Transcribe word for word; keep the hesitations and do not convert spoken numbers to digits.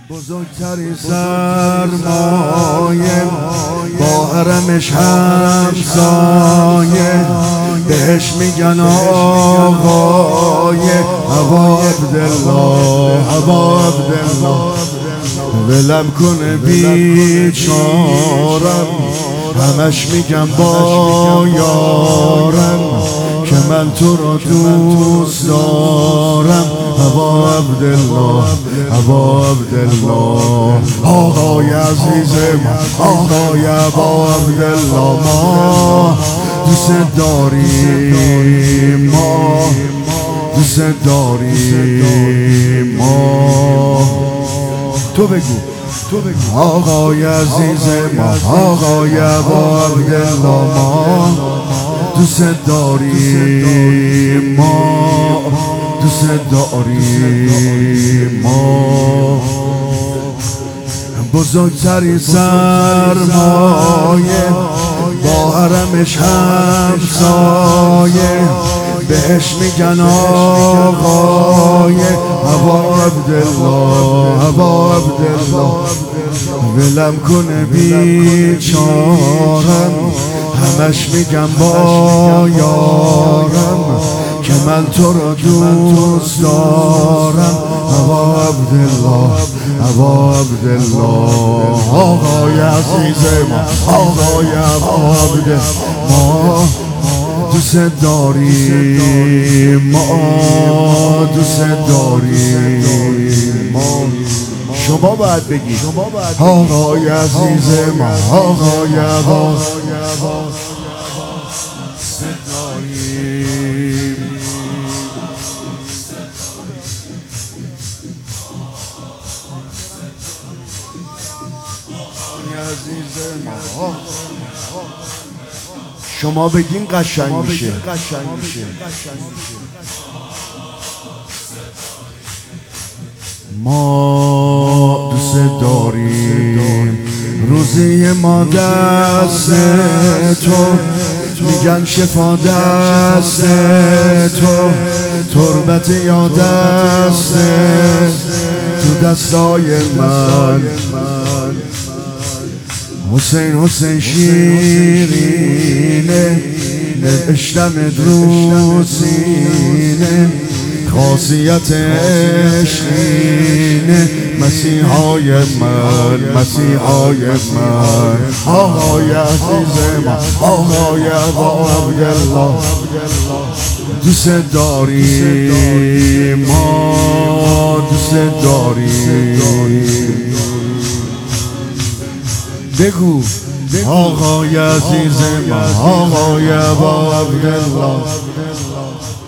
بزرگترین سرمایه با حرمش همسایه بهش میگن آقای ابا عبدالله ابا عبدالله. ولم کنه بیچارم همش میگم با یارم که من تو را دوست دارم ابا عبدالله ابا عبدالله. آقای عزیز من آقای ابا عبدالله ما دوست داریم ما دوست داریم ما. تو بگو تو بگو آقای عزیز ما آقای ابا عبدالله ما دوست داریم ما دوست داریم ما. بزرگترین سرمایه با حرمش همسایه بهش میگن آقای ابا عبدالله ابا عبدالله. ولم کنه بیچارم همش میگم با یارم که من تو را دوست دارم ابا عبدالله ابا عبدالله. آقای عزیز ما آقای ابا عبدالله ما دوست داریم ما دوست داریم ما. شما باید بگید آقای عزیز ما آقای ابا دوست داریم. شما بگین قشنگ میشه. ما دوست داریم روزی ما دست تو میگن شفا دست تو تربت یا دست تو دستای من. حسین حسین شیرینه نوشتم رو سینه خاصیت عشقینه مسیحای من مسیحای من. آقای عزیز ما آقای ابا عبدالله دوست داریم ما دوست داریم. بگو آقای عزیز ما آقای ابا عبدالله